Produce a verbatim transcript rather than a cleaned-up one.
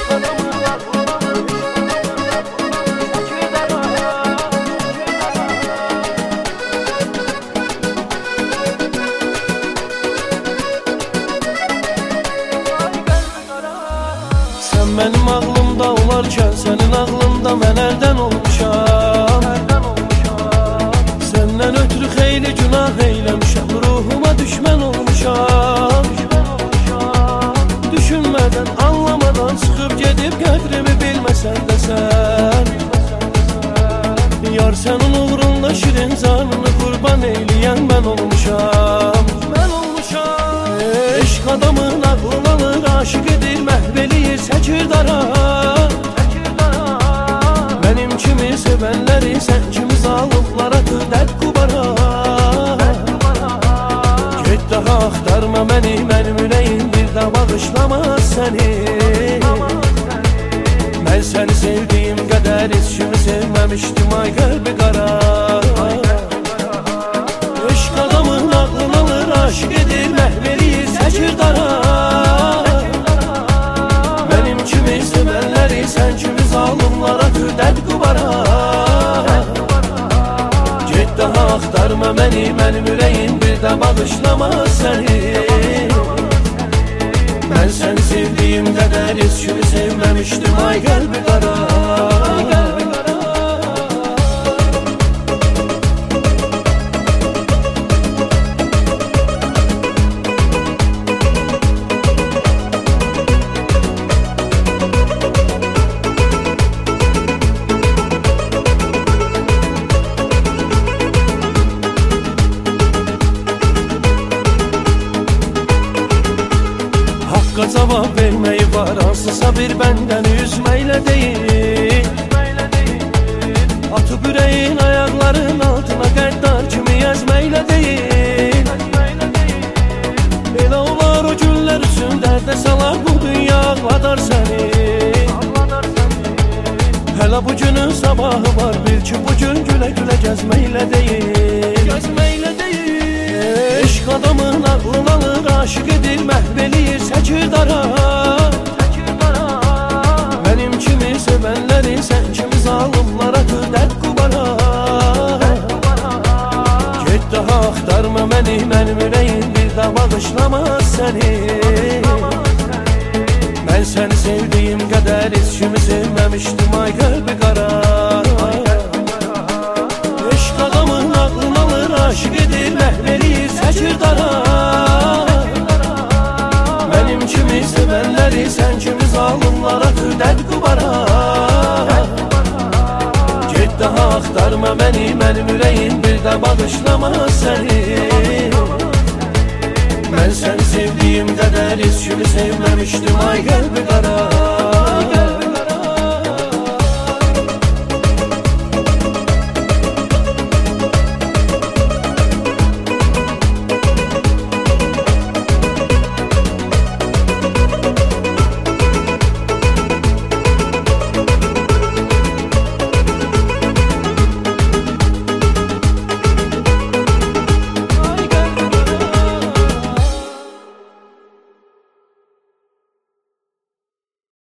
Mənim ağlımda olarkən sənin ağlında mən əldən olmuşam. Səndən ötürü xeyli günah eyləmişəm, ruhuma düşmən olmuşam. Düşünmədən, anlamadan çıxıb gedib qədrimi bilməsən də sən. Yar sənin uğrunda şirin canını qurban eyləyən mən olmuşam. Mən olmuşam. Eşq adamın ağlını alır, aşıq edir, məhv eləyir, çəkir dara. Mənim kimi sevənləri sən kimi zalıqlara atır dərd qubara. Get daha axtarma məni, mənim ürəyim bir də bağışlamaz səni. Mən səni sevdiyim qədər heç kimi sevməmişdim, ay qəlbi qara. Eşq adamın ağlını alır, aşıq edir, məhv eləyir, çəkir dara. Mənim kimi sevənləri sən kimi zalımlara atır dərd qubara. Get daha axtarma məni, mənim ürəyim bir də bağışlamaz səni. Mən səni sevdiyim qədər heç kimi sevməmişdim, ay qəlbi qara. Haqqa cavab verməyi var, hansısa bir bəndəni üzməklə deyil. Atıb ürəyin ayaqların altına qəddar kimi əzməklə deyil. Elə olar o günlər üçün dərdə salar bu dünya ağladar səni. Hələ bu günün sabahı var, bil ki bu gün gülə-gülə gəzməklə deyil. Gəzməklə deyil. Eşq adamın ağlını alır, aşıq edir, məhv eləyir, çəkir dara. Mənim kimi sevənləri sən kimi zalımlara atır dərd qubara. Get daha axtarma məni, mənim ürəyim bir də bağışlamaz səni. Mən səni sevdiyim qədər heç kimi sevməmişdim, ay qəlbi qara. Eşq adamın ağlını alır, aşıq edir, məhv eləyir, çəkir dara. Mənim kimi sevənləri sən kimi zalımlara atır dərd qubara. Get daha axtarma məni, mənim ürəyim bir də bağışlamaz səni. Mən səni sevdiyim qədər heç kimi sevməmişdim, ay qəlbi qara.